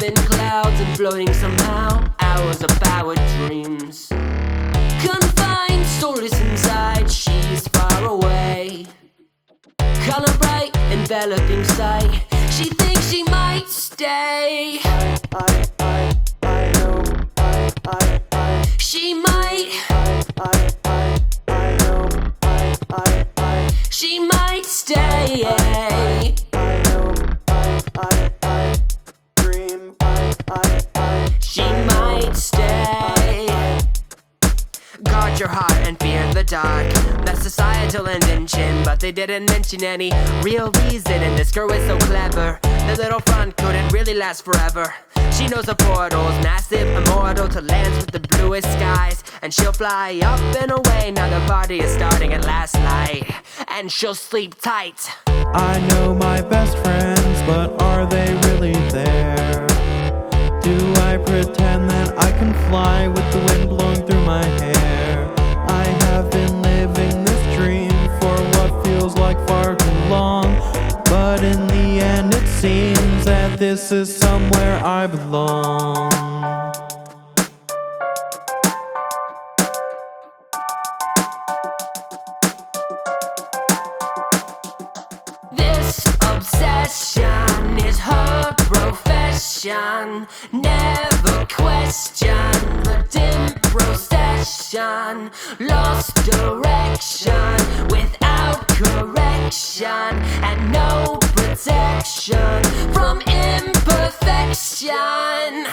in clouds and floating somehow. Hours of our dreams. Confined, soulless inside, she's far away. Color bright, enveloping sight. She thinks she might stay. I know, She might. I know, She might stay. I know, I dream, She might stay. Guard your heart and fear the dark. That's societal invention, but they didn't mention any real reason. And this girl is so clever. The little front couldn't really last forever. She knows the portal's massive, immortal to lands with the bluest skies. And she'll fly up and away. Now the party is starting at last light, and she'll sleep tight. I know my best friends, but are they really there? Do I pretend that I can fly with the wind blowing through my hair? I have been living this dream for what feels like far too long, but in the end it seems that this is somewhere I belong. This obsession is her profession. Never question the dim procession. Lost direction without correction, and no protection from imperfection.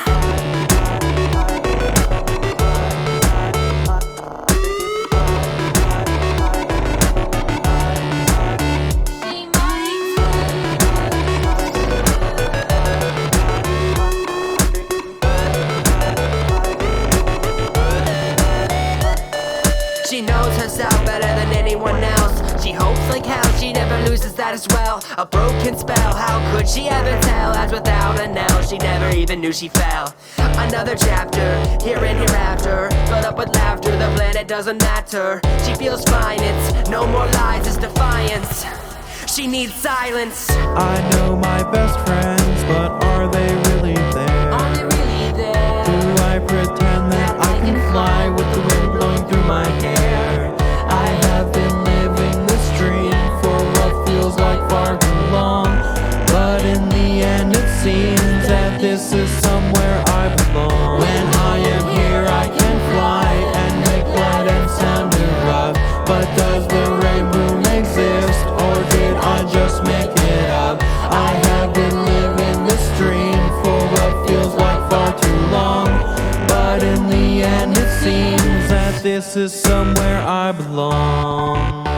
She knows herself better than anyone else. She hopes like hell she never loses that as well. A broken spell, how could she ever tell? As without a knell, she never even knew she fell. Another chapter, here and hereafter, filled up with laughter, the planet doesn't matter. She feels fine, it's no more lies, it's defiance. She needs silence. I know my best friends, but are they really there? Are they really there? Do I pretend that I can fly with the wind blowing through my hair? I have been living this dream for what feels like far too long, but in the end it seems that this is somewhere I belong. When I am here I can fly and make light and sound erupt, but does the rainbow exist, or did I just make it up? I have been living this dream for what feels like far too long, but in the end it seems that this is somewhere I belong.